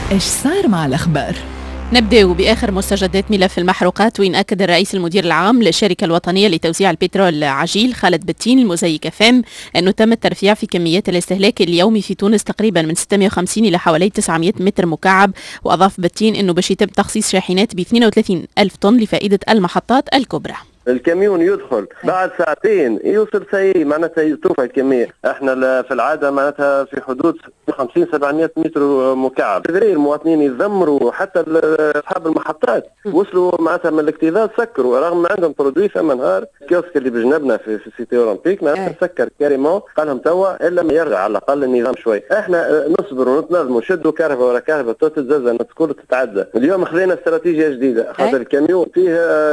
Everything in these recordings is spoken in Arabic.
إيش صار مع الأخبار؟ نبدأ بآخر مستجدات ملف المحروقات، وين أكد الرئيس المدير العام للشركة الوطنية لتوزيع البترول عجيل خالد بتين المزيك FM أنه تم الترفيع في كميات الاستهلاك اليومي في تونس تقريبا من 650 إلى حوالي 900 متر مكعب. وأضاف بتين أنه باش يتم تخصيص شاحنات ب 32 ألف طن لفائدة المحطات الكبرى. الكاميون يدخل بعد ساعتين يوصل سيء، معناتها يتوفى الكمية. احنا في العادة معناتها في حدود 50-700 متر مكعب. تدري المواطنين يذمروا، حتى اصحاب المحطات وصلوا معناتها من الاكتظاظ سكروا، رغم ما عندهم برودوي. ثم نهار الكيوسك اللي بجنبنا في سيتي اولمبيك معناتها سكر كاريمون، قال لهم توا الا ما يرجع على الاقل النظام شوي. احنا نصبر ونتنظموا، شدوا كهرباء ورا كهرباء تتزلزل الناس كل تتعدى. اليوم خذينا استراتيجية جديدة، خاطر الكاميون فيه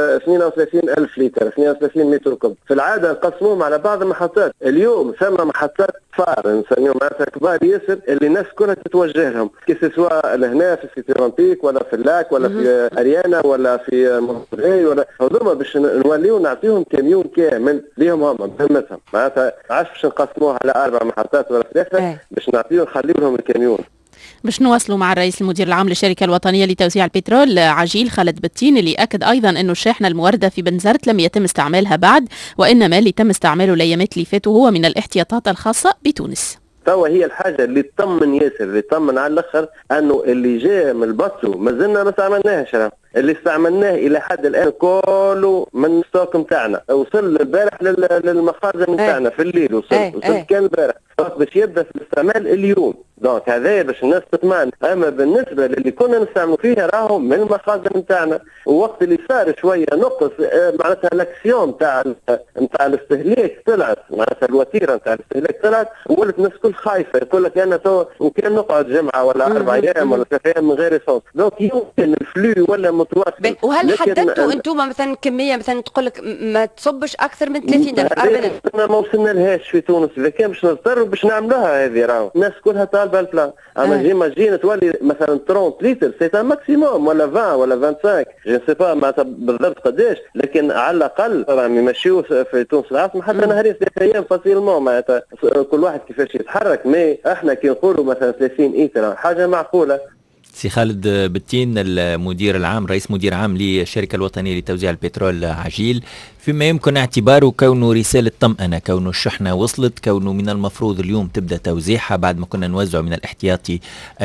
32 ألف لتر 32 متر كوب. في العاده نقسموهم على بعض المحطات. اليوم ثم محطات فار نسميهم معناتها كبار ياسر اللي الناس كلها تتوجه لهم، كي سواء لهنا في سيتي اولمبيك ولا في اللاك ولا في اريانا ولا في مونتري ولا هذوما، باش نوليو نعطيهم كاميون كامل ليهم هم بهمتهم. معناتها عادش باش نقسموها على 4 محطات ولا 3 باش نعطيهم نخليو لهم الكاميون. باش نواصلوا مع الرئيس المدير العام للشركة الوطنية لتوزيع البترول عجيل خالد بتين، اللي أكد أيضا أنه الشاحنة الموردة في بنزرت لم يتم استعمالها بعد، وإنما اللي تم استعماله الأيامات اللي فاتوا هو من الاحتياطات الخاصة بتونس. توا هي الحاجة اللي تطمن ياسر، اللي تطمن على الآخر أنه اللي جاء من البطو ما زلنا ما استعملناهش. اللي استعملناه الى حد الان كله من الستوك نتاعنا، وصل البارح للمخازن نتاعنا في الليل، وصل كان البارح باش يبدا في الاستعمال اليوم. دونك هذا باش الناس تطمئن. اما بالنسبه للي كنا نستعملوا فيها راهو من المخازن نتاعنا، ووقت اللي صار شويه نقص معناتها الاكسيون نتاع الاستهلاك طلعت، معناتها الوتيره نتاع الاستهلاك طلعت، وولت الناس كل خايفه يقول لك انا تو وكان نقعد جمعه ولا 4 ايام ولا 3 ايام من غير صوت. دونك يمكن الفلو ولا متواصل. وهل حددتوا انتم مثلا كميه، مثلا تقول لك ما تصبش اكثر من 30,000 40,000؟ ما وصلنا لهاش في تونس، اذا كان باش نضطروا باش نعملوها هذه راهو الناس كلها طالبه البلان. اما جينا تولي مثلا 30 لتر سي ماكسيموم، ولا 20 ولا 25 جو سي با معناتها بالضبط قداش، لكن على الاقل راهم يمشيو في تونس العاصمه حتى نهارين 3 ايام فاسيلمون، معناتها كل واحد كيفاش يتحرك. مي احنا كي نقولوا مثلا 30 لتر حاجه معقوله. سي خالد بتين المدير العام، رئيس مدير عام للشركة الوطنية لتوزيع البترول عجيل، فيما يمكن اعتباره كونه رسالة طمأنة، كونه الشحنة وصلت، كونه من المفروض اليوم تبدأ توزيعها بعد ما كنا نوزع من الاحتياطي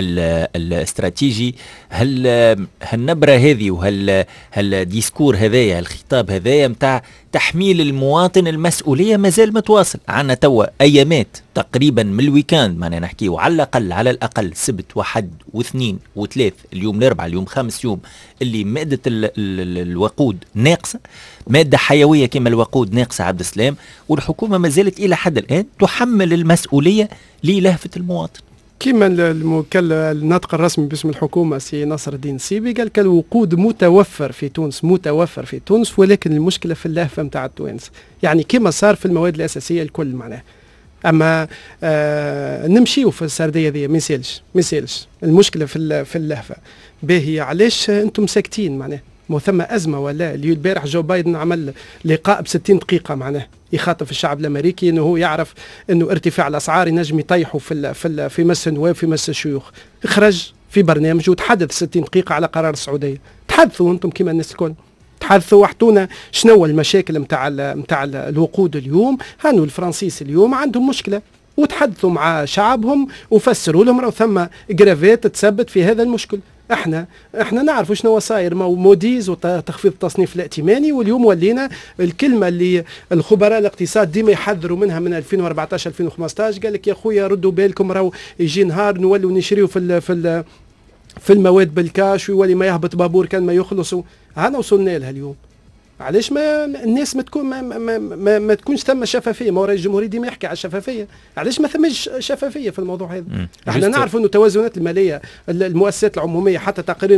الاستراتيجي. هل النبرة هذه وهل ديسكور هذايا، الخطاب هذايا متاع تحميل المواطن المسؤولية مازال متواصل؟ عنا توا أيامات تقريبا من الويكاند، معنا نحكيه على الأقل سبت وحد واثنين وثلاث، اليوم الأربعاء، اليوم 5 يوم اللي مادة الوقود ناقصة، مادة حيوية كما الوقود ناقصة عبد السلام، والحكومة ما زالت إلى حد الآن تحمل المسؤولية للهفة المواطن. كما الناطق الرسمي باسم الحكومة سي نصر الدين سيبي قال الوقود متوفر في تونس، ولكن المشكلة في اللهفة متاع التوانس، يعني كما صار في المواد الأساسية الكل معناه. أما نمشيو في السردية ذي ما يسالش المشكلة في اللهفة. باهي علاش أنتم ساكتين معناه؟ مو ثم أزمة ولا؟ اللي البارح جو بايدن عمل لقاء ب60 دقيقة معناه يخاطب الشعب الأمريكي أنه هو يعرف أنه ارتفاع الأسعار ينجم يطيحوا في مس النواب في مس الشيوخ. خرج في برنامج وتحدث 60 دقيقة على قرار السعودية. تحدثوا أنتم كما الناس الكل، تحدثوا واحطونا شنو المشاكل متاع الوقود اليوم. هانو الفرنسيس اليوم عندهم مشكلة، وتحدثوا مع شعبهم وفسروا لهم راه ثم جرافات تثبت في هذا المشكل. احنا نعرف شنو صاير موديز وتخفيض التصنيف الائتماني، واليوم ولينا الكلمه اللي الخبراء الاقتصاد ديما يحذروا منها من 2014 2015. قال لك يا خويا ردوا بالكم راهو يجي نهار نولوا نشريوا في المواد بالكاش، ويولي ما يهبط بابور كان ما يخلصوا. هنا وصلنا لها اليوم. علاش ما الناس ما تكون ما تكونش ثم شفافيه؟ ما رئيس الجمهوريه ديما يحكي على الشفافيه، علاش ما ثمش شفافيه في الموضوع هذا؟ احنا نعرف انه التوازنات الماليه المؤسسات العموميه، حتى تقرير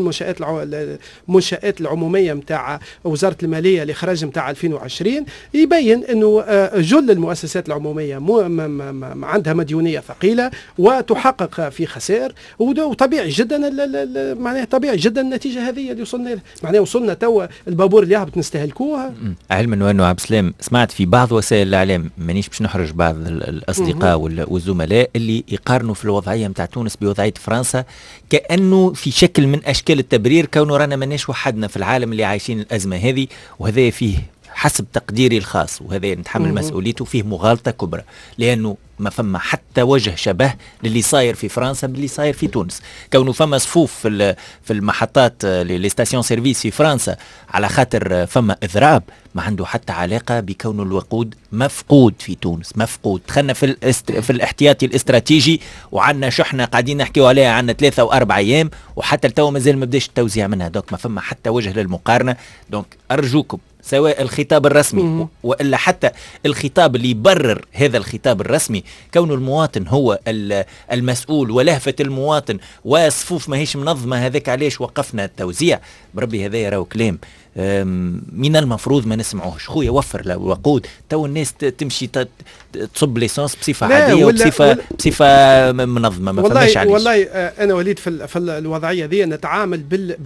المنشآت العموميه نتاع وزاره الماليه اللي خرج نتاع 2020 يبين انه جل المؤسسات العموميه عندها مديونيه ثقيله وتحقق في خسائر، وطبيعي جدا معناها طبيعي جدا النتيجه هذه اللي وصلنا لها. معناها وصلنا توا البابور اللي يهبط نستهلك يمتلكوها. علما انه عبد السلام سمعت في بعض وسائل الاعلام، مانيش باش نحرج بعض الاصدقاء والزملاء اللي يقارنوا في الوضعيه نتاع تونس بوضعيه فرنسا، كانه في شكل من اشكال التبرير كونه رانا ماناش وحدنا في العالم اللي عايشين الازمه هذه، وهذا فيه حسب تقديري الخاص وهذا نتحمل مسؤوليته، فيه مغالطه كبرى، لانه ما فما حتى وجه شبه للي صاير في فرنسا باللي صاير في تونس. كونه فما صفوف في المحطات لي ستاسيون سيرفيس في فرنسا على خاطر فما اضراب، ما عنده حتى علاقه بكون الوقود مفقود في تونس. مفقود، دخلنا في الاحتياطي الاستراتيجي وعندنا شحنه قاعدين نحكيو عليها عندنا 3 و4 ايام وحتى التو مازال ما بداش التوزيع منها. دوك ما فما حتى وجه للمقارنه. دونك ارجوكم سواء الخطاب الرسمي والا حتى الخطاب اللي يبرر هذا الخطاب الرسمي، كون المواطن هو المسؤول ولهفة المواطن وصفوف ماهيش منظمة، هذاك علاش وقفنا التوزيع. بربي هذا يراو كلام من المفروض ما نسمعوهش. خويا وفر الوقود، تو الناس تمشي تصب ليسانس بصفة عادية بصفة منظمة. ما فماش علاش. والله أنا وليد في الوضعية ذي نتعامل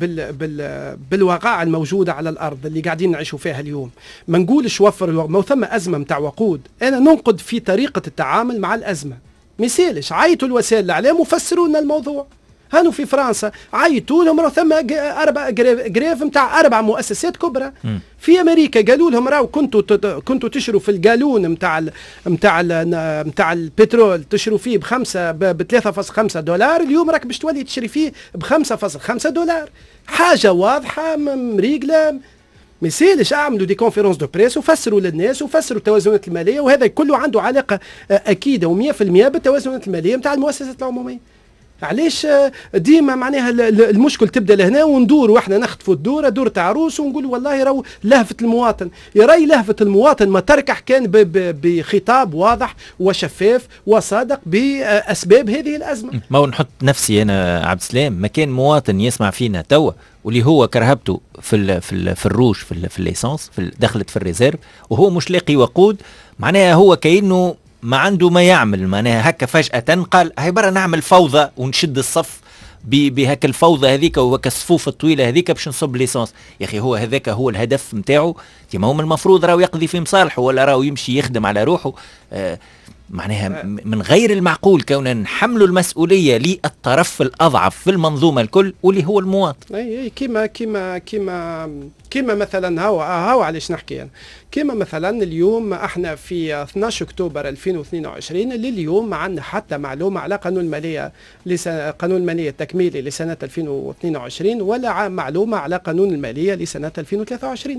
بالواقع الموجودة على الأرض اللي قاعدين نعيشوا فيها اليوم. ما نقولش وفر الوقود، ما ثم أزمة متاع وقود. أنا ننقد في طريقة التعامل مع الأزمة. مثالش عيطوا الوسائل الإعلام وفسروا لنا الموضوع. هانوا في فرنسا عيطوا لهم راه ثم 4 جريف نتاع 4 مؤسسات كبرى. في امريكا قالوا لهم راهو كنتوا تشروا في الجالون نتاع البترول تشروا فيه ب 3.5 دولار، اليوم راك باش تولي تشري فيه ب 5.5 دولار. حاجه واضحه مريقله. ما يسالش اعملوا دي كونفيرونس دو بريس وفسروا للناس وفسروا التوازنات الماليه، وهذا كله عنده علاقه اكيده و100% بالتوازنات الماليه نتاع المؤسسات العموميه. علاش ديما معناها المشكل تبدا لهنا وندوروا احنا نخطفوا الدوره دور تاع عروس ونقول والله راهو لهفه المواطن. يا راي لهفه المواطن ما تركح كان بخطاب واضح وشفاف وصادق باسباب هذه الازمه. ما هو نحط نفسي انا عبد السلام ما كان مواطن يسمع فينا توا واللي هو كرهبته في الروج في الليسانس دخلت في الريزيرف وهو مش لاقي وقود، معناها هو كأنه ما عنده ما يعمل. معناها هكا فجأة قال هاي برا نعمل فوضى ونشد الصف بهك الفوضى هذيك وهك الصفوف الطويلة هذيك باش نصب ليسانس. يا أخي هو هذاك هو الهدف متاعه، ما هو المفروض راهو يقضي في مصالحه ولا راهو يمشي يخدم على روحه. معناها من غير المعقول كوننا نحملوا المسؤولية للطرف الأضعف في المنظومة الكل واللي هو المواطن. اي كيما مثلا هاو علاش نحكي أنا. كيما مثلا اليوم احنا في 12 اكتوبر 2022 اللي اليوم ما عندنا حتى معلومه على قانون الماليه التكميلي لسنه 2022 ولا معلومه على قانون الماليه لسنه 2023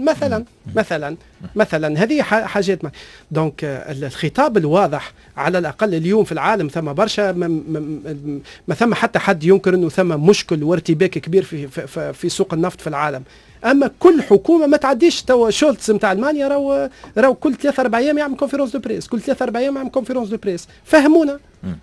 مثلا هذه حاجات. دونك الخطاب الواضح على الاقل اليوم في العالم ثم برشا ما ثم حتى حد ينكر انه ثم مشكل وارتباك كبير في سوق النفط في العالم. اما كل حكومه ما تعديش. توا شولتز نتاع المانيا راهو كل 3-4 ايام يعمل كونفيرونس دو بريس، كل 3-4 ايام يعمل كونفيرونس دو بريس. فهمونا.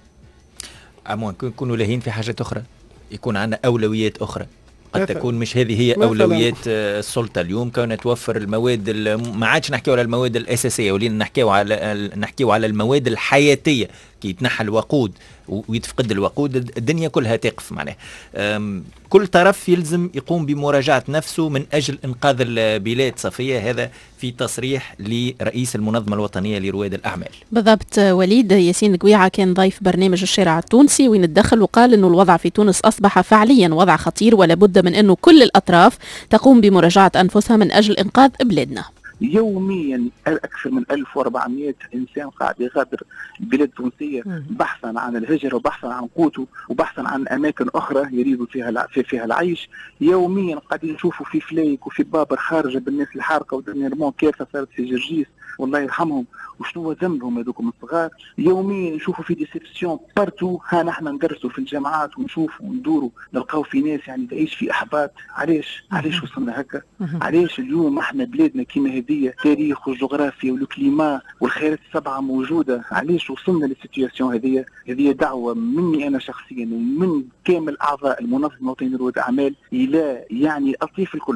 يكونوا لاهين في حاجات اخرى، يكون عندنا اولويات اخرى قد تكون مش هذه هي اولويات السلطه اليوم. كونها توفر المواد، ما عادش نحكيو على المواد الاساسيه ولينا نحكيو على المواد الحياتيه. كي يتنحى الوقود ويتفقد الوقود الدنيا كلها تقف. معناه كل طرف يلزم يقوم بمراجعة نفسه من أجل إنقاذ البلاد. صفية، هذا في تصريح لرئيس المنظمة الوطنية لرواد الأعمال. بالضبط. وليد ياسين قويعة كان ضيف برنامج الشارع التونسي وين اتدخل وقال أنه الوضع في تونس أصبح فعليا وضع خطير ولا بد من أنه كل الأطراف تقوم بمراجعة أنفسها من أجل إنقاذ بلادنا. يوميا أكثر من 1400 إنسان قاعد يغادر البلاد التونسية بحثا عن الهجرة وبحثا عن قوته وبحثا عن أماكن أخرى يريدوا فيها العيش. يوميا قاعدين نشوفوا في فلايك وفي بابر خارجة بالناس الحارقة ودنيرمون كيف صارت في جرجيس والله يرحمهم وشنو ذنبهم هذوكم الصغار. يوميا نشوفوا في ديسيبسيون بارتو. ها نحن ندرسوا في الجامعات ونشوفوا وندوروا نلقاو في ناس يعني تعيش في احباط. علاش وصلنا هكا؟ علاش اليوم احنا بلادنا كيما هذه تاريخ والجغرافيا والكليما والخيرات السبعه موجوده، علاش وصلنا للسيتوياسيون هذه؟ هذه دعوه مني انا شخصيا ومن كامل اعضاء المنظمه الوطنيه لرواد الاعمال الى يعني اطياف الكل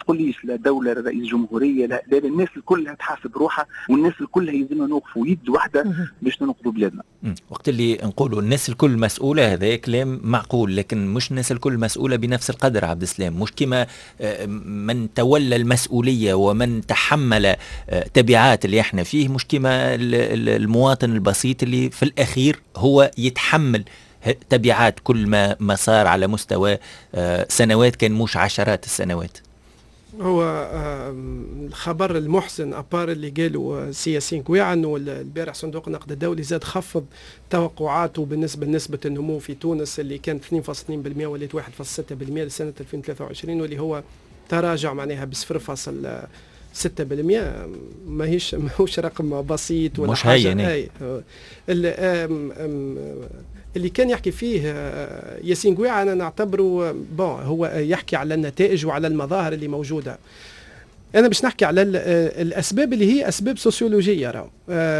تقوليش لا دوله لا رئيس جمهوريه، لا الناس الكل تحاسب روحها، والناس الكل يلزمنا نوقفوا يد واحده باش ننقذوا بلادنا. وقت اللي نقولوا الناس الكل مسؤوله هذا كلام معقول، لكن مش الناس الكل مسؤوله بنفس القدر عبد السلام. مش كما من تولى المسؤوليه ومن تحمل تبعات اللي احنا فيه، مش كما المواطن البسيط اللي في الاخير هو يتحمل تبعات كل ما صار على مستوى سنوات، كان مش عشرات السنوات. هو الخبر المحزن أبار اللي قالوا سياسيين كويعا انه البارح صندوق النقد الدولي زاد خفض توقعاته بالنسبه لنسبه النمو في تونس اللي كانت 2.2% ولات 1.6% لسنه 2023، واللي هو تراجع معناها ب 0.6%. ماهوش رقم بسيط ولا مش هين. اللي كان يحكي فيه ياسين قويعة أنا نعتبره هو يحكي على النتائج وعلى المظاهر اللي موجودة. أنا باش نحكي على الأسباب اللي هي أسباب سوسيولوجية.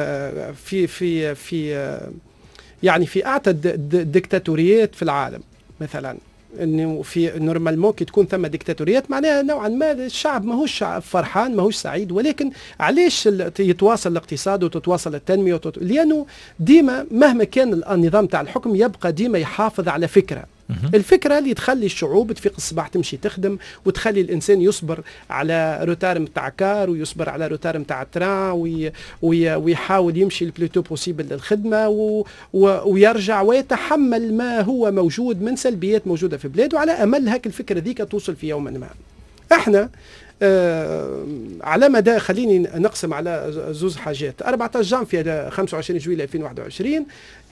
في يعني في أعتى الدكتاتوريات في العالم مثلا، انه في نورمالمون كي تكون ثم ديكتاتوريات معناها نوعا ما الشعب ماهوش فرحان ماهوش سعيد. ولكن علاش يتواصل الاقتصاد وتتواصل التنميه لانه ديما مهما كان النظام تاع الحكم يبقى ديما يحافظ على فكره. الفكره اللي تخلي الشعوب تفيق الصباح تمشي تخدم، وتخلي الانسان يصبر على روتار نتاع كار ويصبر على روتار نتاع تران ويحاول يمشي البلوتو بوسيبل للخدمه ويرجع ويتحمل ما هو موجود من سلبيات موجوده في بلاده، على امل هاك الفكره ذيك توصل في يوم ما. احنا على مدى خليني نقسم على زوز حاجات. 14 جانفي 25 جويلية 2021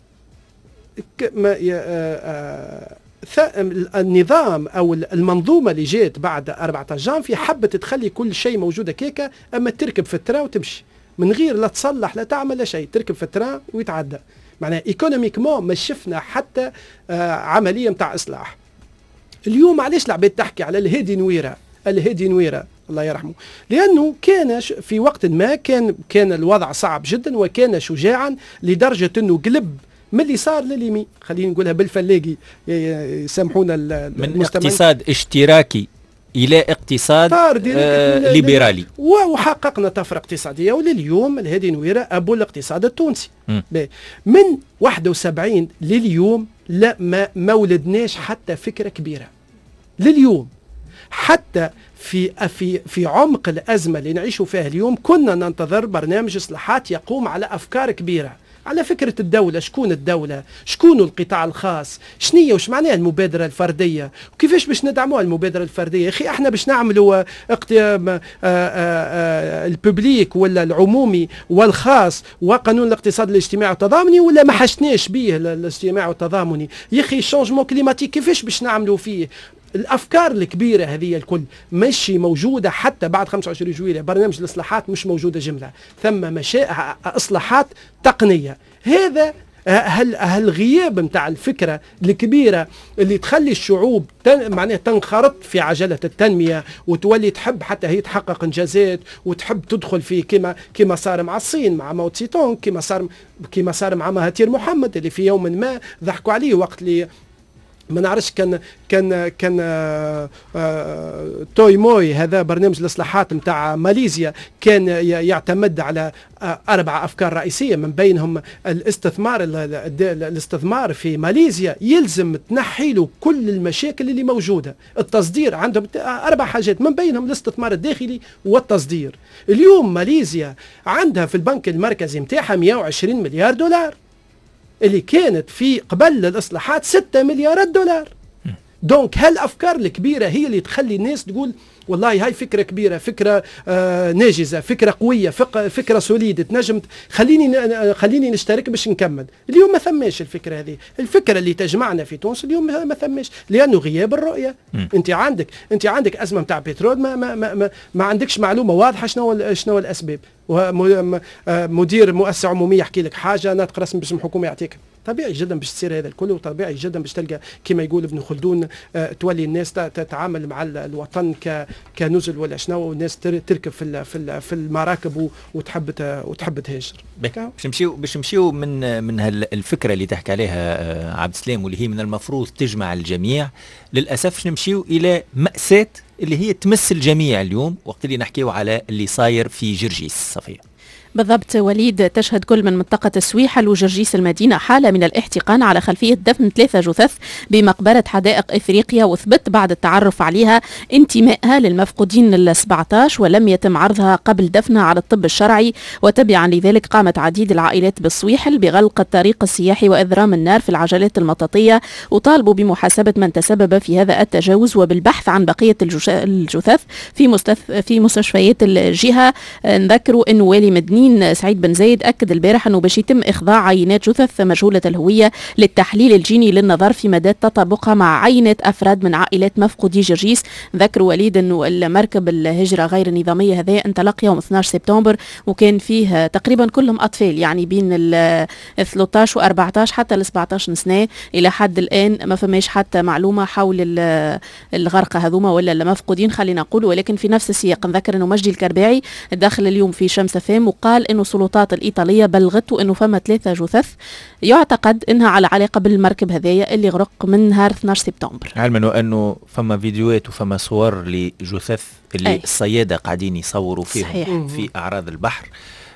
النظام او المنظومه اللي جات بعد 14 جانفي حبت تخلي كل شيء موجوده كيكه، اما تركب في الترا وتمشي من غير لا تصلح لا تعمل لا شيء، تركب في الترا ويتعدى. معناها ايكونوميكمون ما شفنا حتى عمليه نتاع اصلاح. اليوم علاش العباد تحكي على الهادي نويره الله يرحمه؟ لانه كان في وقت ما كان الوضع صعب جدا، وكان شجاعا لدرجه انه قلب من اللي صار لليمين، خلينا نقولها بالفلاقي يسامحونا من اقتصاد اشتراكي الى اقتصاد ليبرالي، وحققنا طفره اقتصاديه. ولليوم الهادي نويره ابو الاقتصاد التونسي. من 71 لليوم لا ما ولدناش حتى فكره كبيره. لليوم حتى في عمق الازمه اللي نعيشوا فيها اليوم كنا ننتظر برنامج اصلاحات يقوم على افكار كبيره، على فكرة الدولة، شكون الدولة، شكون القطاع الخاص، شنية وش معناها المبادرة الفردية، وكيفاش باش ندعموها المبادرة الفردية. يا أخي احنا باش نعملوا الببليك ولا العمومي والخاص وقانون الاقتصاد الاجتماعي والتضامني، ولا ما حشناش به الاجتماعي والتضامني. يا أخي الشونجمون كليماتيك كيفاش باش نعملوا فيه؟ الافكار الكبيره هذه الكل ماشي موجوده حتى بعد 25 جويلية. برنامج الاصلاحات مش موجوده جمله، ثم اصلاحات تقنيه. هذا هالغياب نتاع الفكره الكبيره اللي تخلي الشعوب معناها تنخرط في عجله التنميه، وتولي تحب حتى هي تحقق انجازات، وتحب تدخل في كما صار مع الصين مع ماو تسي تونغ، كما صار مع مهاتير محمد اللي في يوم ما ضحكوا عليه وقت اللي ما نعرفش كان توي موي، هذا برنامج الاصلاحات نتاع ماليزيا، كان يعتمد على 4 أفكار رئيسية، من بينهم الاستثمار في ماليزيا يلزم تنحي له كل المشاكل اللي موجودة. التصدير عندهم 4 حاجات، من بينهم الاستثمار الداخلي والتصدير. اليوم ماليزيا عندها في البنك المركزي متاعها 120 مليار دولار، اللي كانت في قبل الإصلاحات 6 مليارات دولار. دونك هالأفكار الكبيرة هي اللي تخلي الناس تقول والله هاي فكرة كبيرة، فكرة ناجزة، فكرة قوية، فكرة سوليد تنجم خليني نشترك باش نكمل. اليوم ما ثماش الفكرة هذه، الفكرة اللي تجمعنا في تونس اليوم ما ثماش، لأنه غياب الرؤية. انت عندك أزمة متاع بترول، ما عندكش معلومة واضحة شنو الأسباب. مدير مؤسسة عمومية يحكي لك حاجة، ناطق رسمي باسم حكومة يعطيك. طبيعي جدا باش تصير هذا الكل، وطبيعي جدا باش تلقى كما يقول ابن خلدون تولي الناس تتعامل مع الوطن كنزل ولا شنو، والناس تركب في المراكب وتحب تهاجر. باش نمشيو من الفكره اللي تحكي عليها عبد السلام، واللي هي من المفروض تجمع الجميع، للاسف نمشيو الى مأساة اللي هي تمس الجميع اليوم، وقت اللي نحكيو على اللي صاير في جرجيس. صفية. بالضبط وليد، تشهد كل من منطقة السويحل وجرجيس المدينة حالة من الاحتقان على خلفية دفن 3 جثث بمقبرة حدائق إفريقيا، وثبت بعد التعرف عليها انتمائها للمفقودين ال17، ولم يتم عرضها قبل دفنها على الطب الشرعي. وتبعا لذلك قامت عديد العائلات بالسويحل بغلق الطريق السياحي وإذرام النار في العجلات المطاطية، وطالبوا بمحاسبة من تسبب في هذا التجاوز وبالبحث عن بقية الجثث في مستشفيات الجهة. نذكروا أن والي مدنين سعيد بن زايد أكد البارح أنه باش يتم إخضاع عينات جثث مجهولة الهوية للتحليل الجيني للنظر في مدى تطابقها مع عينة أفراد من عائلات مفقودي جرجيس. ذكر وليد أنه المركب الهجرة غير النظامية هذا انطلق يوم 12 سبتمبر، وكان فيه تقريبا كلهم أطفال، يعني بين ال 13 و 14 حتى ال 17 سنة. إلى حد الآن ما فماش حتى معلومة حول الغرقة هذوما ولا المفقودين، خلينا نقول. ولكن في نفس السياق نذكر أنه مجدي الكرباعي داخل اليوم في شمس فام وقال أنه السلطات الإيطالية بلغته أنه فما 3 جثث يعتقد أنها على علاقة بالمركب هذايا اللي غرق من نهار 12 سبتمبر. علما أنه فما فيديوهات وفما صور لجثث اللي الصيادة قاعدين يصوروا فيهم في أعراض البحر.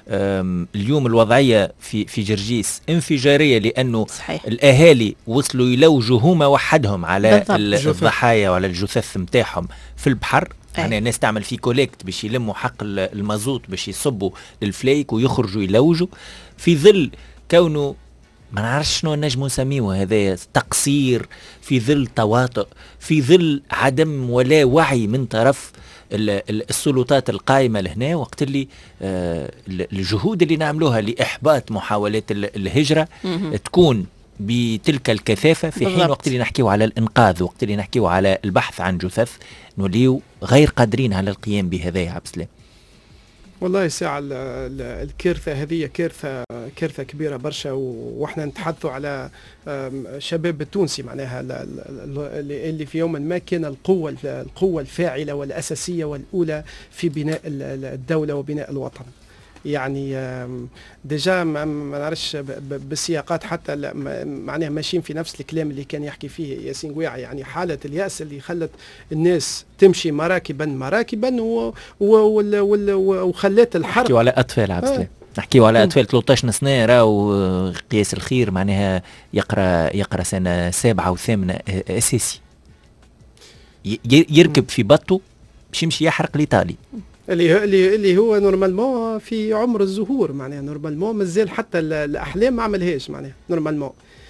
اليوم الوضعية في جرجيس انفجارية، لأنه الأهالي وصلوا يلوجوا هما وحدهم على الضحايا وعلى الجثث متاعهم في البحر. يعني الناس تعمل في كوليكت باش يلموا حق المازوت باش يصبوا للفليك ويخرجوا يلوجوا في ظل كونه ما نعرفش شنو نجم نسميه هذا تقصير، في ظل تواطؤ، في ظل عدم ولا وعي من طرف السلطات القائمة لهنا. وقت اللي الجهود اللي نعملوها لإحباط محاولات الهجرة تكون بتلك الكثافة، في حين وقت اللي نحكيو على الإنقاذ، وقت اللي نحكيو على البحث عن جثث، نوليو غير قادرين على القيام بهذا يا عبد السلام. والله ساعة الكارثة هذه كارثة كبيرة برشا، واحنا نتحدثوا على شباب التونسي معناها اللي في يوم ما كان القوة الفاعلة والأساسية والأولى في بناء الدولة وبناء الوطن. يعني ديجا ما نعرفش بالسياقات حتى معناها ماشيين في نفس الكلام اللي كان يحكي فيه ياسين قويعي، يعني حالة اليأس اللي خلت الناس تمشي مراكبا وخلت الحرب. نحكيو على أطفال عبد السلام، نحكيو على أطفال 13 سنة راهو قياس الخير معناها يقرأ سنة 7 و8 أساسي، يركب في بطه باش يمشي يحرق الإيطالي اللي هو نورمالمون في عمر الزهور، معناها نورمالمون مازال حتى الأحلام ما عملهاش معناها نورمالمون.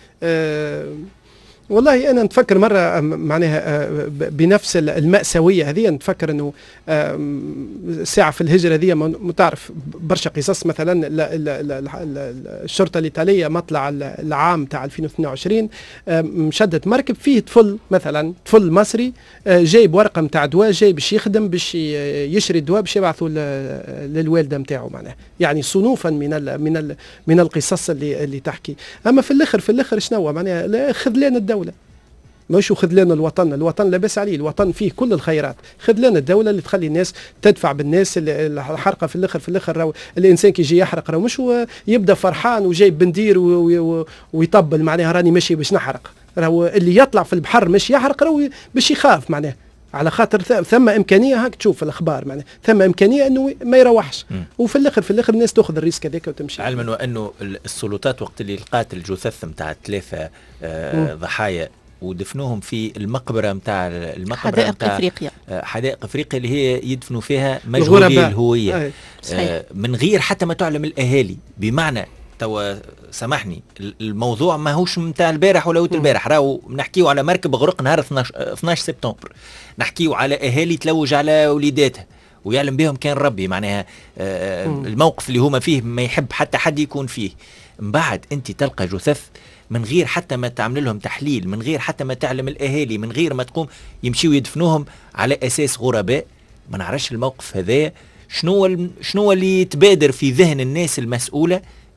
والله أنا نتفكر مرة معناها بنفس المأساوية هذه، نتفكر أنه ساعة في الهجرة هذه متعرف برشا قصص. مثلا الشرطة الإيطالية مطلع العام تاع 2022 مشدت مركب فيه طفل، مثلا طفل مصري جايب ورقة متاع دواء، جاي باش يخدم باش يشري الدواء باش يبعثوا للوالدة متاعه معناها. يعني صنوفا من القصص اللي تحكي. أما في الآخر شنو معناها خذلان الدولة، مش خذلان الوطن لاباس عليه، الوطن فيه كل الخيرات. خذلان الدولة اللي تخلي الناس تدفع بالناس الحرقة في الآخر راهو الإنسان كي يجي يحرق راهو مش هو يبدأ فرحان وجايب بندير ويطبل معناها راني ماشي باش نحرق، راهو اللي يطلع في البحر مش يحرق راهو باش يخاف معناها، على خاطر ثم إمكانية هاك تشوف الأخبار معناها ثم إمكانية أنه ما يروحش. وفي الآخر الناس تأخذ الريسك هذاك وتمشي. علما وأنه السلطات وقت اللي لقات الجثث متاع 3 ضحايا ودفنوهم في المقبرة متاع حدائق إفريقيا، حدائق إفريقيا اللي هي يدفنوا فيها مجهولي الهوية، من غير حتى ما تعلم الأهالي. بمعنى توا سامحني الموضوع ما هوش متاع البارح ولا البارح، راهو نحكيو على مركب غرق نهار 12 سبتمبر، نحكيو على أهالي تلوج على وليداتها ويعلم بهم كان ربي معناها الموقف اللي هما فيه ما يحب حتى حد يكون فيه. من بعد أنت تلقى جثث من غير حتى ما تعمل لهم تحليل، من غير حتى ما تعلم الأهالي، من غير ما تقوم يمشيوا يدفنوهم على أساس غرباء. ما نعرفش الموقف هذا شنو اللي يتبادر في ذهن الناس المسؤولة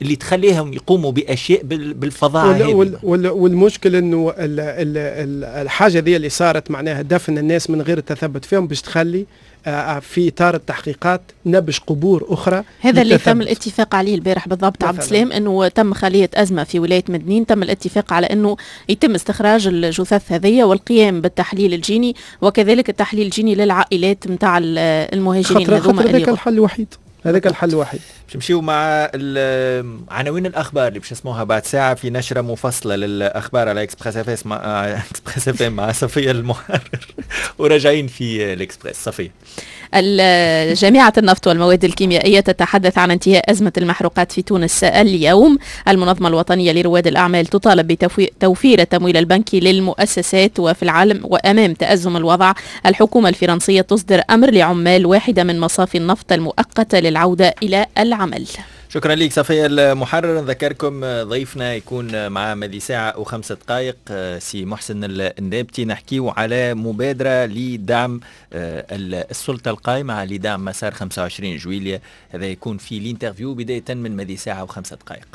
اللي تخليهم يقوموا باشياء بالفظاعه هذه. والمشكل انه الحاجه ذي اللي صارت معناها دفن الناس من غير التثبت فيهم باش تخلي في اطار التحقيقات نبش قبور اخرى. هذا اللي تم الاتفاق عليه البارح بالضبط عبد السلام، انه تم خليه ازمه في ولايه مدنين، تم الاتفاق على انه يتم استخراج الجثث هذه والقيام بالتحليل الجيني وكذلك التحليل الجيني للعائلات نتاع المهاجرين هذوما. هذاك الحل الوحيد، هذاك الحل الوحيد. باش نمشيو مع عناوين الاخبار اللي باش نسموها بعد ساعه في نشره مفصله للاخبار على اكسبريس اف ام مع صفيه المحرر وراجعين في الاكسبريس. صفيه. جامعة النفط والمواد الكيميائية تتحدث عن انتهاء أزمة المحروقات في تونس اليوم. المنظمة الوطنية لرواد الأعمال تطالب بتوفير التمويل البنكي للمؤسسات وفي العالم. وأمام تأزم الوضع الحكومة الفرنسية تصدر أمر لعمال واحدة من مصافي النفط المؤقتة للعودة إلى العمل. شكرا لك صفية المحرر. نذكركم ضيفنا يكون مع مدي ساعة و5 دقائق سي محسن النابتي. نحكيو على مبادرة لدعم السلطة القائمة لدعم مسار 25 جويلية. هذا يكون في الانترفيو بداية من مدي ساعة و5 دقائق.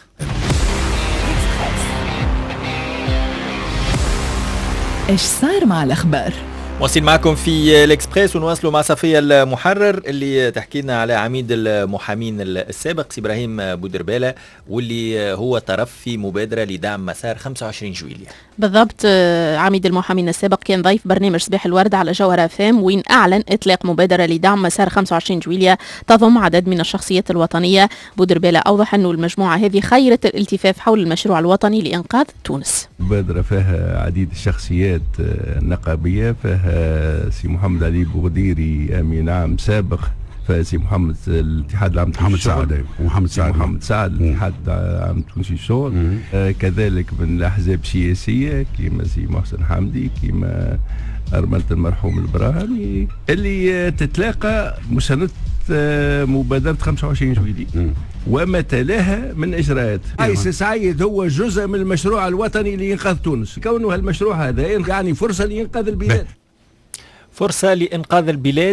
ايش صار مع الأخبار؟ واصل معكم في الإكسبريس ونواصلوا مع صفية المحرر اللي تحكي لنا على عميد المحامين السابق سي إبراهيم بودربالة، واللي هو طرف في مبادرة لدعم مسار 25 جويلية. بالضبط. عميد المحامين السابق كان ضيف برنامج صباح الورد على جوهرة فام، وين أعلن إطلاق مبادرة لدعم مسار 25 جويلية تضم عدد من الشخصيات الوطنية. بودربالة أوضح أنه المجموعة هذه خيرت الالتفاف حول المشروع الوطني لإنقاذ تونس. مبادرة فيها عديد الشخصيات النقابية، فيها سي محمد علي بوغديري امين عام سابق، فسي محمد الاتحاد العام محمد سعد محمد سعد الاتحاد العام التونسي للشغل، كذلك من الاحزاب السياسيه كيما سي محسن حامدي، كيما أرملة المرحوم البراهمي، اللي تتلاقى مساندة مبادرة 25 جويلية وما تلاها من إجراءات. عيسى سعيد هو جزء من المشروع الوطني لإنقاذ تونس، كونه هالمشروع هذا يعني فرصة لإنقاذ البلاد. فرصة لإنقاذ البلاد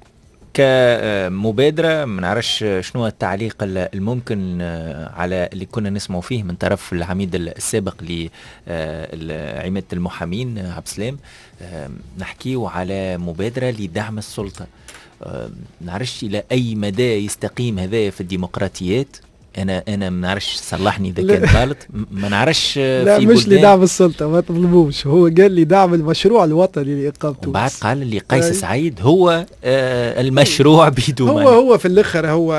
كمبادرة. ما نعرفش شنو التعليق الممكن على اللي كنا نسمعوا فيه من طرف العميد السابق لعمادة المحامين عبد السلام. نحكيه على مبادرة لدعم السلطة. نعرفش إلى أي مدى يستقيم هذا في الديمقراطيات. انا ما نعرفش، صلحني اذا كان غلط، ما نعرفش. لا في مش لدعم السلطه، ما تظلموش، هو قال لي دعم المشروع الوطني لإنقاذ تونس. وبعد قال لي قيس سعيد هو المشروع بدون هو في الاخر هو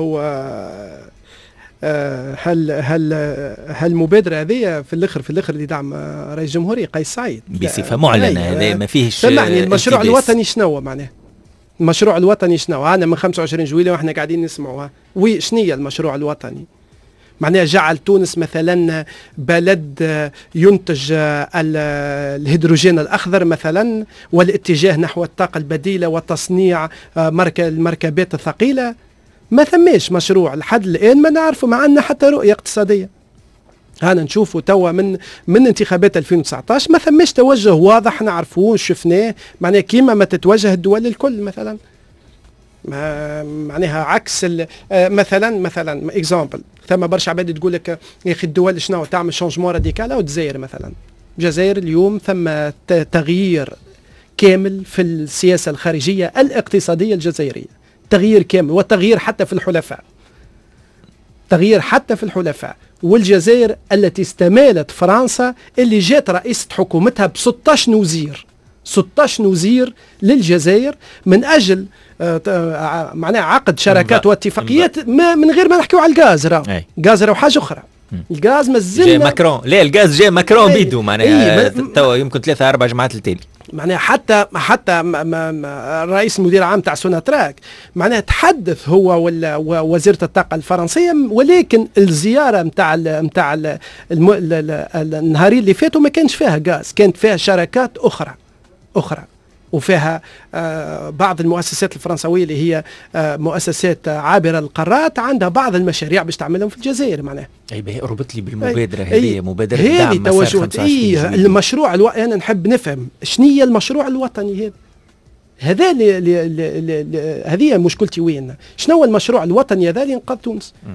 هل المبادره هذه في الاخر لدعم رئيس الجمهوريه قيس سعيد بصفه معلنه. هذا ما فيهش. سمعني، المشروع الوطني شنو معناه؟ المشروع الوطني شنو؟ أنا من 25 جويلية وإحنا قاعدين نسمعوها. وشنية المشروع الوطني؟ معناه جعل تونس مثلا بلد ينتج الهيدروجين الأخضر مثلا، والاتجاه نحو الطاقة البديلة وتصنيع المركبات الثقيلة. ما ثماش مشروع لحد الآن، ما نعرفه، مع أن حتى رؤية اقتصادية. أنا نشوفه توا من انتخابات 2019 ما ثماش توجه واضح نعرفوه شفناه، معناها كيما ما تتوجه الدول الكل مثلا. معناها عكس مثلا اكزامبل، ثم برشا عباد تقول لك يا اخي الدول شنو تعمل شونجمون راديكال، او الجزائر مثلا. الجزائر اليوم ثم تغيير كامل في السياسة الخارجية الاقتصادية الجزائرية، تغيير كامل، وتغيير حتى في الحلفاء. والجزائر التي استمالت فرنسا اللي جات رئيسة حكومتها ب 16 نوزير للجزائر من أجل معناها عقد شراكات واتفاقيات ما من غير ما نحكيو على الغاز. غاز راه حاجة أخرى. الغاز مازال جاء ماكرون، لا الغاز جاء ماكرون بيدو معناها توا يمكن 3-4 جماعات التالي. معناها حتى الرئيس المدير العام تاع سوناتراك معناها تحدث هو وزيرة الطاقة الفرنسية، ولكن الزيارة نتاع النهارين اللي فاتوا ما كانش فيها غاز، كانت فيها شراكات أخرى وفيها بعض المؤسسات الفرنسوية اللي هي مؤسسات عابرة للقارات عندها بعض المشاريع باش تعملها في الجزائر. معناها اي ربط لي بالمبادرة هذه، مبادرة دعم مسار 25 المشروع أنا نحب نفهم شنية المشروع الوطني هذا. هذه مشكلتي وين؟ شنو هو المشروع الوطني هذا لإنقاذ تونس؟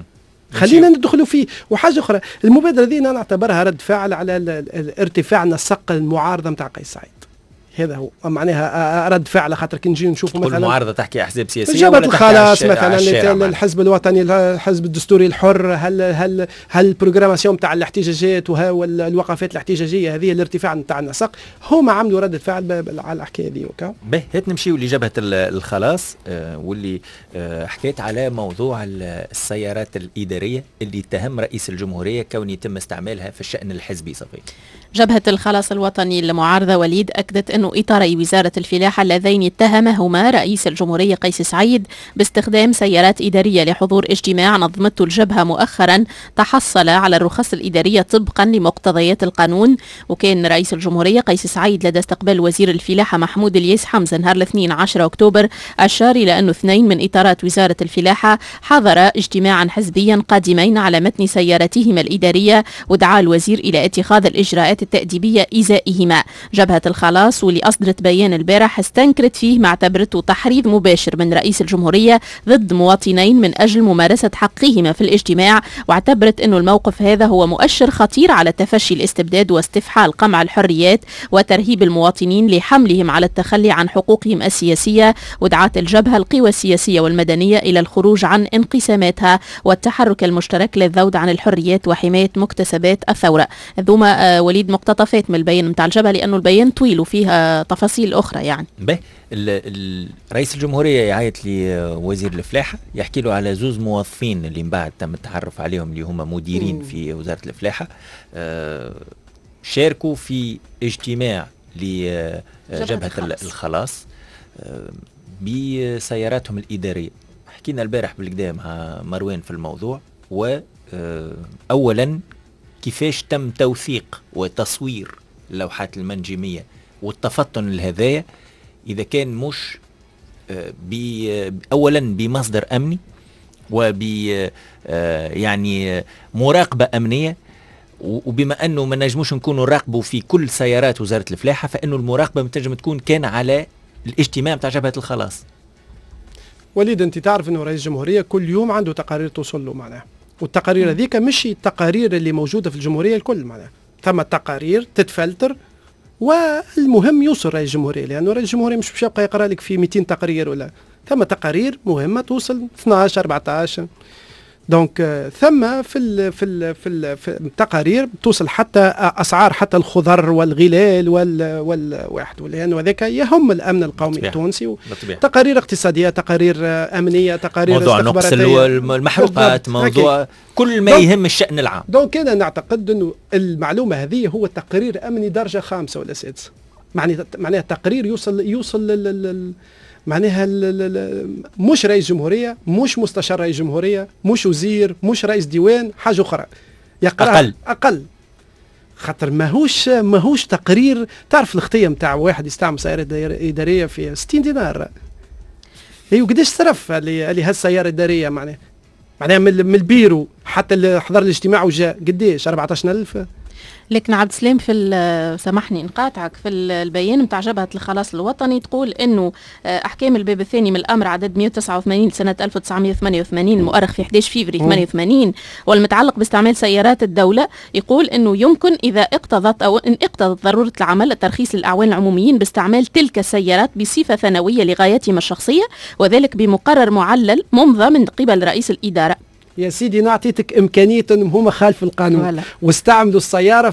خلينا ندخلوا فيه. وحاجه اخرى، المبادره دي انا نعتبرها رد فعل على ارتفاع نسق المعارضه نتاع قيس سعيد. هذا هو معناها رد فعل، خاطر كي نجي نشوفوا مثلا المعارضه تحكي احزاب سياسيه جبهه الخلاص مثلا، الحزب الوطني، الحزب الدستوري الحر، هل البروغراماسيون تاع الاحتجاجات والوقفات الاحتجاجيه هذه الارتفاع نتاع النسق هما عملوا رد فعل على الحكايه هذه. به هات نمشيو لجبهه الخلاص واللي حكيت على موضوع السيارات الاداريه اللي اتهم رئيس الجمهوريه كون يتم استعمالها في الشان الحزبي. صفي جبهة الخلاص الوطني المعارضة وليد أكدت أن إطاري وزارة الفلاحة اللذين اتهمهما رئيس الجمهورية قيس سعيد باستخدام سيارات إدارية لحضور اجتماع نظمته الجبهة مؤخرا تحصل على الرخص الإدارية طبقا لمقتضيات القانون. وكان رئيس الجمهورية قيس سعيد لدى استقبال وزير الفلاحة محمود الياس حمزة نهار الاثنين 10 أكتوبر أشار إلى أن 2 من إطارات وزارة الفلاحة حضر اجتماعا حزبيا قادمين على متن سيارتهما الإدارية، ودعا الوزير إلى اتخاذ الإجراءات التأديبية إزائهما. جبهة الخلاص واللي أصدرت بيان البارح استنكرت فيه ما اعتبرته تحريض مباشر من رئيس الجمهورية ضد مواطنين من أجل ممارسة حقهما في الاجتماع، واعتبرت أنه الموقف هذا هو مؤشر خطير على تفشي الاستبداد واستفحال قمع الحريات وترهيب المواطنين لحملهم على التخلي عن حقوقهم السياسية. ودعت الجبهة القوى السياسية والمدنية إلى الخروج عن انقساماتها والتحرك المشترك للذود عن الحريات وحماية مكتسبات الثورة. ذوما وليد مقتطفات من البيان متاع الجبهة لأنه البيان طويل وفيها تفاصيل أخرى. يعني رئيس الجمهورية يعيط لوزير الفلاحة يحكي له على 2 موظفين اللي من بعد تم التعرف عليهم اللي هم مديرين في وزارة الفلاحة شاركوا في اجتماع لجبهة الخلاص بسياراتهم الإدارية. حكينا البارح بالكدا مع مروان في الموضوع، وأولا كيفاش تم توثيق وتصوير اللوحات المنجمية والتفطن الهدايا إذا كان مش أولا بمصدر أمني يعني مراقبة أمنية، وبما أنه ما نجموش نكونوا نراقبوا في كل سيارات وزارة الفلاحة، فإنه المراقبة متنجم تكون كان على الاجتماع بتاع جبهة الخلاص. وليد أنت تعرف أنه رئيس الجمهورية كل يوم عنده تقارير توصل له معناها، والتقارير هذيك مش التقارير اللي موجودة في الجمهورية الكل معناها، ثم تقارير تتفلتر والمهم يوصل رئيس الجمهورية، لأنه رئيس الجمهورية مش باش يبقى يقرأ لك في 200 تقرير ولا، ثم تقارير مهمة توصل 12 14. دونك ثم في التقارير توصل حتى أسعار حتى الخضر والغلال والواحد، لأنه هذاك يهم الأمن القومي التونسي. تقارير اقتصادية، تقارير أمنية، تقارير موضوع نقص المحروقات، موضوع كل ما يهم الشأن العام. دونك أنا نعتقد أنه المعلومة هذه هو تقرير أمني درجة 5 ولا 6، معناها تقرير يوصل معناها مش رئيس جمهورية، مش مستشار رئيس جمهورية، مش وزير، مش رئيس ديوان، حاجة أخرى يقرأ أقل خاطر ماهوش تقرير. تعرف الخطية متاع واحد يستعمل سيارة إدارية في 60 دينار، هي قديش صرف اللي هالسيارة الإدارية معناها من البيرو حتى اللي حضر الاجتماع وجاء قديش 14,000. لكن عبد السلام سامحني نقاطعك، في البيان متاع جبهة الخلاص الوطني تقول انه احكام الباب الثاني من الامر عدد 189 سنة 1988 المؤرخ في 11 فيفري 88 والمتعلق باستعمال سيارات الدولة، يقول انه يمكن اذا اقتضت او ان اقتضت ضرورة العمل الترخيص للاعوان العموميين باستعمال تلك السيارات بصفة ثانوية لغايتهم الشخصية، وذلك بمقرر معلل ممضى من قبل رئيس الإدارة. يا سيدي نعطيتك إمكانية أنهم هما خالفوا القانون واستعملوا السيارة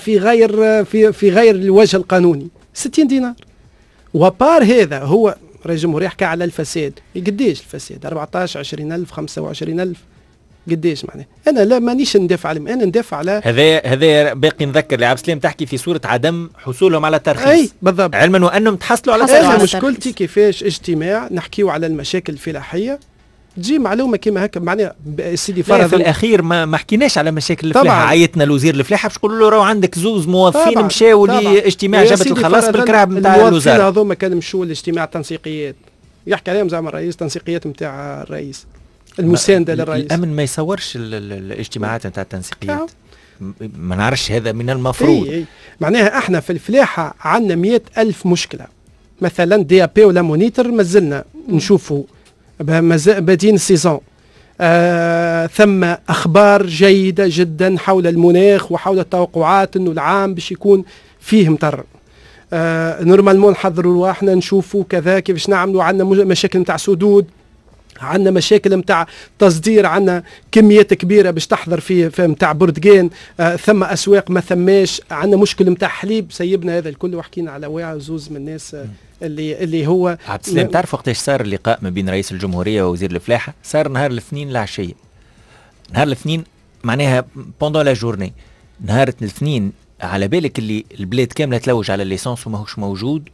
في غير الوجه القانوني 60 دينار. وبار هذا هو رئيس الجمهورية حكى على الفساد، قديش الفساد 14 20,000 25,000 قديش معناه. أنا لا مانيش ندافع عليهم، أنا ندافع على هذا باقي نذكر لعبد السلام تحكي في صورة عدم حصولهم على ترخيص. أي بالضبط، علما وأنهم تحصلوا على ترخيص. أنا مشكلتي كيفاش اجتماع نحكيو على المشاكل الفلاحية تجي معلومه كيما هكا معناها سيدي فرض. في الاخير ما حكيناش على مشاكل الفلاحه، عيطنا لوزير الفلاحه باش نقولوا له راهو عندك 2 موظفين مشاو لاجتماع جبهه الخلاص بالكراب نتاع الوزاره. الموظفين هذوما كانوا مشوا لاجتماع تنسيقيات يحكي عليهم زعما الرئيس، تنسيقيات نتاع الرئيس المسانده للرئيس. الامن ما يصورش الاجتماعات نتاع التنسيقيات، ما نعرفش هذا من المفروض. معناها احنا في الفلاحه عندنا 100,000 مشكله، مثلا دي ا بي ولا مونيتر مازلنا نشوفوا بادين السيزون، ثم أخبار جيدة جدا حول المناخ وحول التوقعات أنه العام باش يكون فيه مطر. نورمالمون نحضروا رواحنا نشوفوا كذا كيفاش نعملوا. عندنا مشاكل متاع سدود، عندنا مشاكل متاع تصدير، عندنا كميات كبيره باش تحضر في متاع بردقان، ثم اسواق ما ثماش، عندنا مشكل متاع حليب. سيبنا هذا الكل وحكينا على واعي زوز من الناس اللي هو عبد السلام. تعرف وقتاش صار اللقاء ما بين رئيس الجمهوريه ووزير الفلاحه؟ صار نهار الاثنين العشيه. نهار الاثنين معناها بوندون لا جورني، نهار الاثنين على بالك اللي البلاد كامله تلوج على الليسانس وماهوش موجود،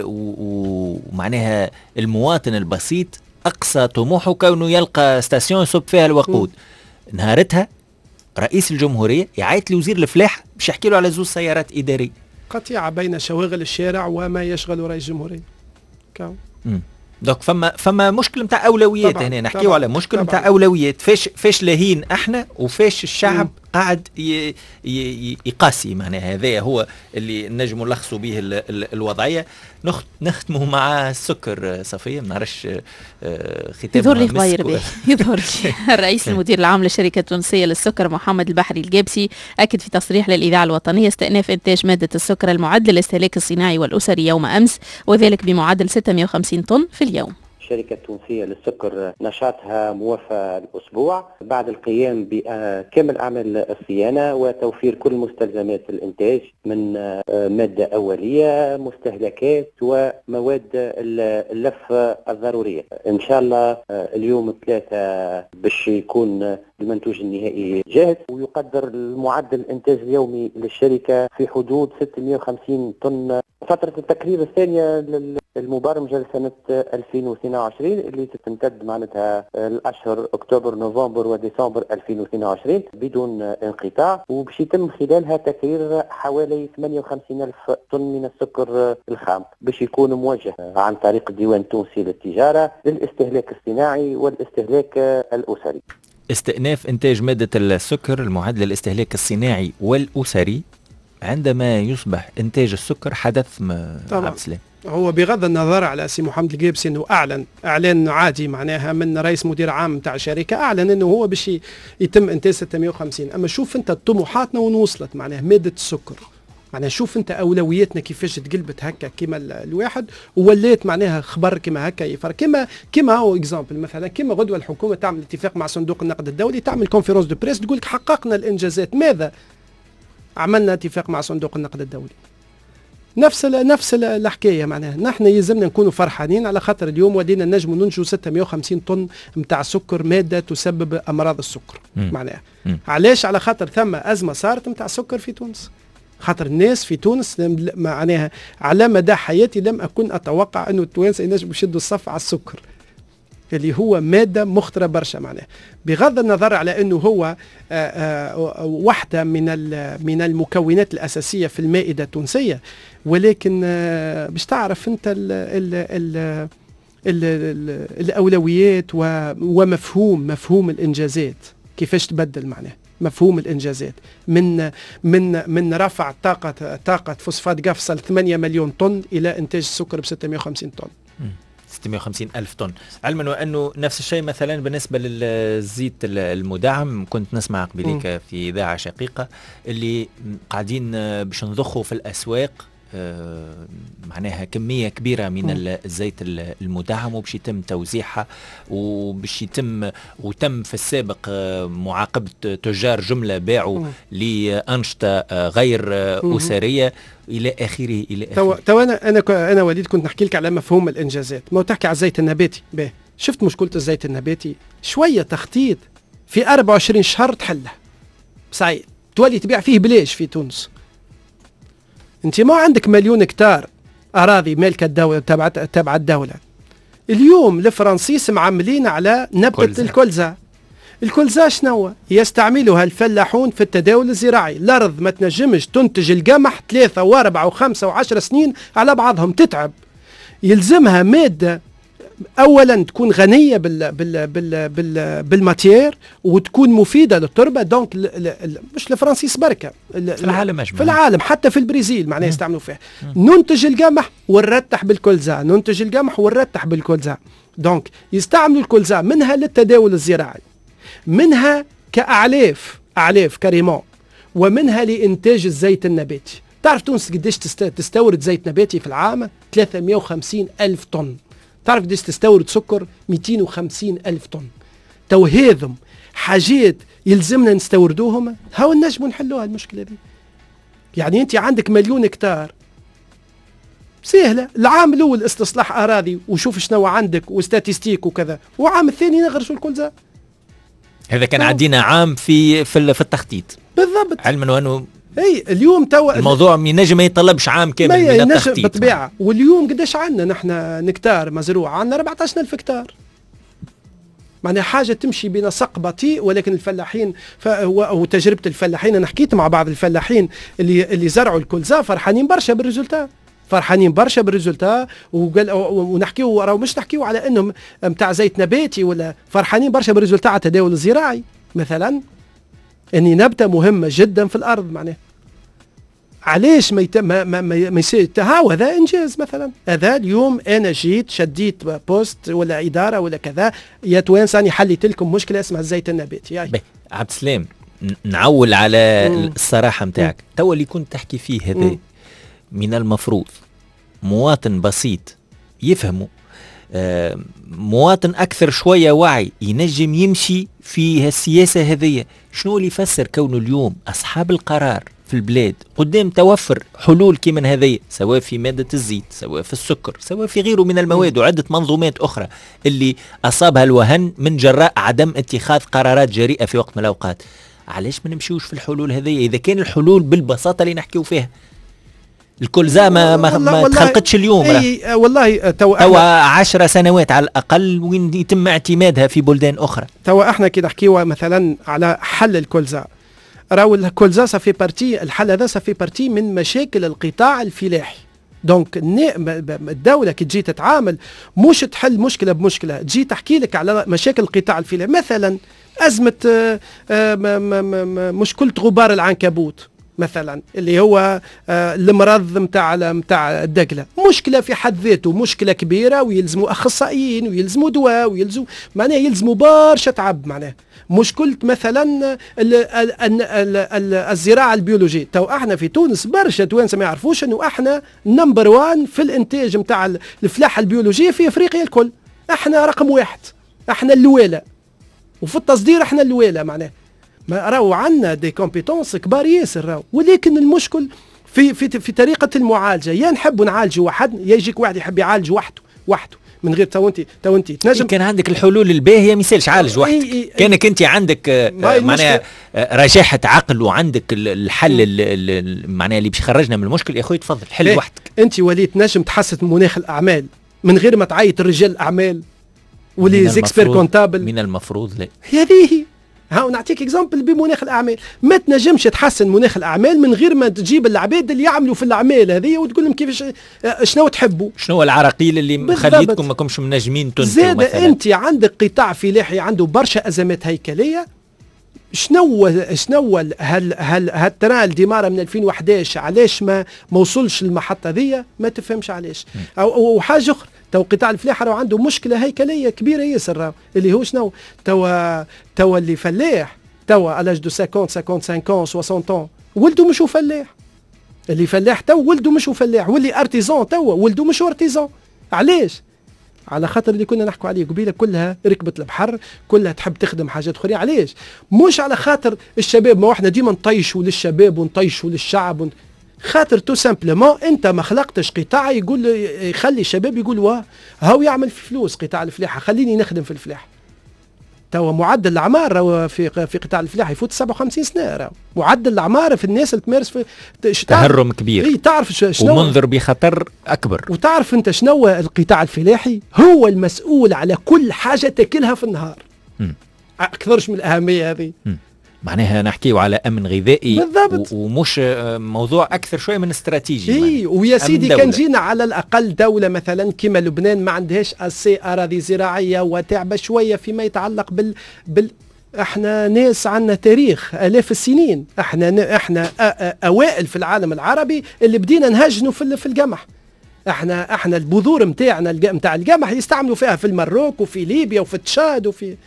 ومعناها المواطن البسيط أقصى طموحه كونه يلقى ستاسيون يصب فيها الوقود. نهارتها رئيس الجمهورية يعيط لوزير الفلاحة باش يحكي له على زوج سيارات إدارية. قطيعة بين شواغل الشارع وما يشغل رئيس الجمهورية. دوك فما مشكل متاع أولويات. هنا نحكيو على مشكل متاع أولويات. فاش لاهين احنا وفاش الشعب قاعد يقاسي. معناها هذا هو اللي نجم نلخصوا به الوضعية. نختمه مع السكر. صفية ما نعرفش ختام يظهر لي غير به. يظهر لي الرئيس المدير العام للشركة التونسية للسكر محمد البحري الجابسي أكد في تصريح للإذاعة الوطنية استئناف إنتاج مادة السكر المعد للاستهلاك الصناعي والأسري يوم أمس، وذلك بمعدل 650 طن في اليوم. الشركة التونسية للسكر نشاطها موفى الأسبوع بعد القيام بكامل أعمال الصيانة وتوفير كل مستلزمات الإنتاج من مادة أولية، مستهلكات ومواد اللف الضرورية. إن شاء الله اليوم 3 باش يكون المنتوج النهائي جاهز، ويقدر المعدل الإنتاج اليومي للشركة في حدود 650 طن. فترة التكرير الثانية المبرمجة لسنة 2022 اللي ستمتد معناتها الأشهر أكتوبر نوفمبر وديسمبر 2022 بدون انقطاع، وباش يتم خلالها تكرير حوالي 58,000 طن من السكر الخام باش يكون موجه عن طريق الديوان التونسي للتجارة للاستهلاك الصناعي والاستهلاك الأسري. استئناف إنتاج مادة السكر المعد للاستهلاك الصناعي والأسري عندما يصبح إنتاج السكر حدث. عبد السلام هو بغض النظر على سي محمد الجابسي انه اعلان عادي معناها من رئيس مدير عام تاع شركه، اعلن انه هو باش يتم انتاج 650. اما شوف انت طموحاتنا وين وصلت معناها ماده السكر. معناها شوف انت اولوياتنا كيفاش تقلبت هكا كيما الواحد وولات معناها خبر كيما هكا يفرق كيما هو اكزامبل. مثلا كيما غدوه الحكومه تعمل اتفاق مع صندوق النقد الدولي، تعمل كونفيرونس دو بريس تقول لك حققنا الانجازات. ماذا عملنا اتفاق مع صندوق النقد الدولي؟ نفس الحكايه. معناها نحن يلزمنا نكونوا فرحانين على خاطر اليوم ودينا نجم ننجو 650 طن متاع سكر، ماده تسبب امراض السكر. معناها علاش؟ على خاطر ثم ازمه صارت متاع السكر في تونس. خاطر الناس في تونس معناها على مدى حياتي لم اكن اتوقع انه التوانسه ينجموا يشدوا الصف على السكر اللي هو مادة مخطرة برشا. معناه بغض النظر على أنه هو واحدة من المكونات الأساسية في المائدة التونسية، ولكن باش تعرف أنت الأولويات ومفهوم الإنجازات كيفاش تبدل. معناه مفهوم الإنجازات من رفع طاقة فوسفات قفصل 8 مليون طن إلى إنتاج السكر ب 650 طن. 650,000 طن. علما وأنه نفس الشيء مثلا بالنسبة للزيت المدعم. كنت نسمع قبليك في إذاعة شقيقة اللي قاعدين باش نضخوا في الأسواق معناها كمية كبيرة من الزيت المدعم وباش يتم توزيعها وباش وتم في السابق معاقبة تجار جملة باعوا لأنشطة غير أسرية إلى آخره. تو أنا وليد كنت نحكي لك على مفهوم الإنجازات. ما تحكي على الزيت النباتي. شفت مشكلة الزيت النباتي؟ شوية تخطيط في 24 شهر تحله صحيح، تولي تبيع فيه بلاش في تونس. انت ما عندك 1,000,000 هكتار اراضي مالكه الدوله تبع الدوله. اليوم الفرنسيس معملين على نبته الكلزه شنو يستعملها الفلاحون في التداول الزراعي. الارض ما تنجمش تنتج القمح 3 و4 و5 و10 سنين على بعضهم، تتعب. يلزمها ماده اولا تكون غنيه بالماتير وتكون مفيده للتربه. دونك مش الفرنسيس بركه في العالم في العالم حتى في البرازيل معناه يستعملوا فيها. ننتج القمح ونرتح بالكلزه، دونك يستعملوا الكلزه منها للتداول الزراعي. منها كأعلاف كريمون، ومنها لإنتاج الزيت النباتي. تعرف تونس قديش تستورد زيت نباتي في العام؟ 350 ألف طن. تعرف قديش تستورد سكر؟ 250 ألف طن. تو هذم حاجات يلزمنا نستوردوهم، هاو نجموا نحلوها المشكلة دي. يعني أنت عندك 1,000,000 هكتار سهلة، العام الأول استصلاح أراضي وشوف شنو عندك وستاتيستيك وكذا، وعام الثاني نغرسوا الكل. هذا كان عدينا عام في التخطيط بالضبط، علما وأنه اي اليوم توا الموضوع ينجم ما يطلبش عام كامل من التخطيط بالطبيعة. واليوم قداش عندنا نحن نكتار مزروع؟ عندنا 14,000 هكتار. معناها حاجة تمشي بين سق بطيء، ولكن الفلاحين وتجربة الفلاحين، أنا حكيت مع بعض الفلاحين اللي زرعوا الكلزة فرحانين برشا بالريزولتا، ونحكيو راهو مش نحكيو على انهم متاع زيت نباتي، ولا فرحانين برشا بالريزولتا على التداول الزراعي مثلا، اني نبتة مهمة جدا في الارض. معناه علاش ما يصير هذا انجاز مثلا. هذا اليوم انا جيت شديت بوست ولا اداره ولا كذا، يا توانس اني حليت لكم مشكله اسمها الزيت النباتي. عبد السلام، نعول على الصراحه نتاعك. تو اللي كنت تحكي فيه هذا من المفروض مواطن بسيط يفهمه، مواطن أكثر شوية وعي ينجم يمشي في السياسة هذه. شنو اللي يفسر كونه اليوم أصحاب القرار في البلاد قدام توفر حلول كمن هذه، سواء في مادة الزيت، سواء في السكر، سواء في غيره من المواد وعدة منظومات أخرى اللي أصابها الوهن من جراء عدم اتخاذ قرارات جريئة في وقت من الأوقات؟ علاش ما نمشيوش في الحلول هذه إذا كان الحلول بالبساطة اللي نحكيو فيها؟ الكلزة ما تخلقتش اليوم. والله توا 10 سنوات على الأقل وين يتم اعتمادها في بلدان أخرى. توا احنا كي نحكيو مثلا على حل الكلزة، راهو الكلزة صافي بارتي، الحل هذا صافي بارتي من مشاكل القطاع الفلاحي. دونك الدولة كي تجي تتعامل مش تحل مشكلة بمشكلة، تجي تحكي لك على مشاكل القطاع الفلاحي. مثلا أزمة مشكلة غبار العنكبوت مثلا، اللي هو المرض متاع الدقلة، مشكلة في حد ذاته، مشكلة كبيرة، ويلزموا أخصائيين ويلزموا دواء ويلزموا معناه يلزموا برشا تعب. معناه مشكلة مثلا الزراعة البيولوجية. تو احنا في تونس برشا توانسة ما يعرفوش انه احنا نمبر 1 في الانتاج متاع الفلاحة البيولوجية في افريقيا الكل. احنا رقم 1، احنا اللوالة، وفي التصدير احنا اللوالة. معناه ما راهو عندنا دي كومبيتونس كبار ياسر راهو، ولكن المشكل في طريقة المعالجة. يا نحب نعالجه واحد، يا يجيك واحد يحب يعالج وحده من غير تو انت تنجم. كان عندك الحلول الباهية ما يسالش عالج وحدك. كانك انت عندك معناها رجاحة عقل وعندك الحل معناها اللي باش يخرجنا من المشكل. يا اخوي تفضل حل وحدك. انت وليت نجم تحسن مناخ الاعمال من غير ما تعيط الرجال الاعمال ولي زيكسبير كونتابل. من المفروض لا. هذه ها نعطيك اكزامبل بمناخ الاعمال. ما تنجمش تحسن مناخ الاعمال من غير ما تجيب العباد اللي يعملوا في الاعمال هذه وتقول لهم كيفاش شنو تحبوا، شنو العراقيل اللي مخليتكم ما كنتش منجمين تنتجوا. زاد انت عندك قطاع فلاحي عنده برشا ازمات هيكليه. شنو هل ترى الدمارة من 2011 علاش ما وصلش المحطة ذي؟ ما تفهمش علاش. او حاجة اخرى، تو قطاع الفلاحة راهو عنده مشكلة هيكلية كبيرة ياسر، اللي هو شنو؟ توا اللي فلاح توا على جدو 55 60 ولده مشو فلاح. اللي فلاح تو ولده مشو فلاح، واللي ارتيزون تو ولده مشو ارتيزون. علاش؟ على خاطر اللي كنا نحكوا عليه قبيله كلها ركبت البحر، كلها تحب تخدم حاجات اخرى. علاش؟ مش على خاطر الشباب، ما احنا ديما نطيشوا للشباب ونطيشوا للشعب خاطر تو سامبلومون انت ما خلقتش قطاع يقول يخلي الشباب يقول هاو يعمل في فلوس قطاع الفلاحه، خليني نخدم في الفلاحه. توا معدل الاعمار في قطاع الفلاحه يفوت 57 سنه. معدل الاعمار في الناس اللي تمارس في تهرم كبير. اي تعرف شنو ومنذر بخطر اكبر. وتعرف انت شنو القطاع الفلاحي؟ هو المسؤول على كل حاجه تاكلها في النهار. اكثرش من الاهميه هذه. معناها نحكيو على امن غذائي بالضبط. ومش موضوع اكثر شويه من استراتيجي. اي ويا سيدي كان جينا على الاقل دوله مثلا كما لبنان ما عندهاش اراضي زراعيه وتعبه شويه فيما يتعلق بال احنا ناس عندنا تاريخ الاف السنين. احنا اوائل في العالم العربي اللي بدينا نهجنوا في القمح. احنا البذور نتاعنا نتاع القمح يستعملوا فيها في المروك وفي ليبيا وفي تشاد وفي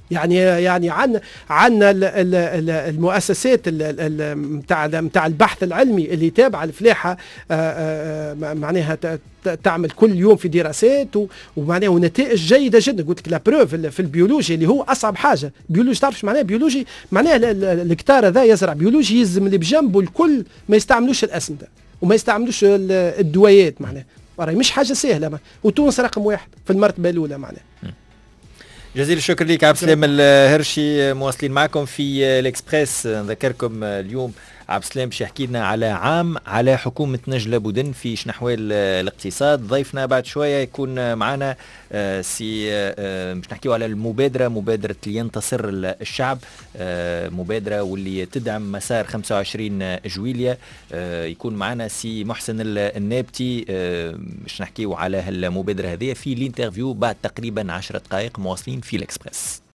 يعني عندنا المؤسسات نتاع البحث العلمي اللي تابعه الفلاحه معناها تعمل كل يوم في دراسات ومعناها ونتائج جيده جدا. قلت لك لا بروف في البيولوجي اللي هو اصعب حاجه. بيولوجي تعرفش معناها بيولوجي معناها الكتار هذا يزرع بيولوجي يلزم اللي بجنبه الكل ما يستعملوش الاسمده وما يستعملوش الدويات معناها مش حاجه سهله. وتونس رقم 1 في المرتبه الاولى معناها. جزيل الشكر لك عبد السلام الهرشي. مواصلين معكم في الإكسبريس. نذكركم اليوم عبد السلام باش يحكي لنا على عام على حكومة نجلة بودن في شنحوال الاقتصاد. ضيفنا بعد شوية يكون معنا سي باش نحكيو على مبادرة لينتصر الشعب، مبادرة واللي تدعم مسار 25 جويلية. يكون معنا سي محسن النابتي باش نحكيو على المبادرة هذه في الانترفيو بعد تقريبا 10 دقائق. مواصلين في الإكسبريس.